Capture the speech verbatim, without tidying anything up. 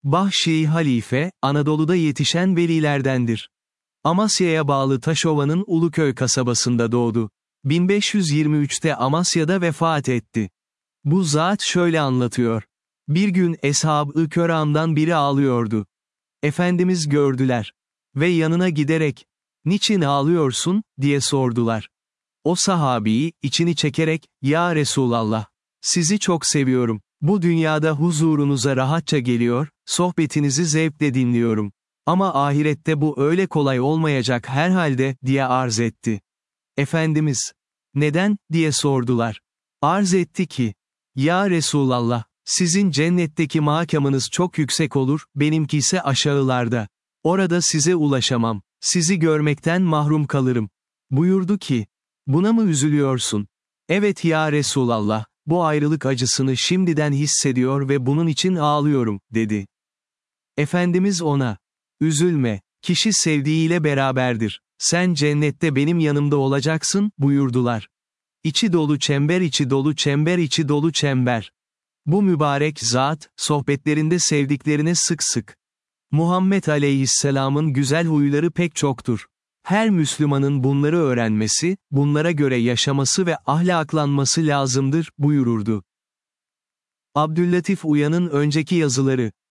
Bahşi Halife, Anadolu'da yetişen velilerdendir. Amasya'ya bağlı Taşova'nın Uluköy kasabasında doğdu. bin beş yüz yirmi üçte Amasya'da vefat etti. Bu zat şöyle anlatıyor. Bir gün Eshab-ı Köram'dan biri ağlıyordu. Efendimiz gördüler. Ve yanına giderek, "Niçin ağlıyorsun?" diye sordular. O sahabi, içini çekerek, "Ya Resulallah, sizi çok seviyorum. Bu dünyada huzurunuza rahatça geliyor, sohbetinizi zevkle dinliyorum. Ama ahirette bu öyle kolay olmayacak herhalde," diye arz etti. Efendimiz, "Neden?" diye sordular. Arz etti ki, "Ya Resulallah, sizin cennetteki makamınız çok yüksek olur, benimki ise aşağılarda. Orada size ulaşamam, sizi görmekten mahrum kalırım." Buyurdu ki, "Buna mı üzülüyorsun?" "Evet ya Resulallah, bu ayrılık acısını şimdiden hissediyor ve bunun için ağlıyorum," dedi. Efendimiz ona, "Üzülme, kişi sevdiğiyle beraberdir. Sen cennette benim yanımda olacaksın," buyurdular. İçi dolu çember içi dolu çember içi dolu çember. Bu mübarek zat, sohbetlerinde sevdiklerine sık sık. Muhammed Aleyhisselam'ın güzel huyları pek çoktur. Her Müslümanın bunları öğrenmesi, bunlara göre yaşaması ve ahlaklanması lazımdır, buyururdu. Abdüllatif Uyan'ın önceki yazıları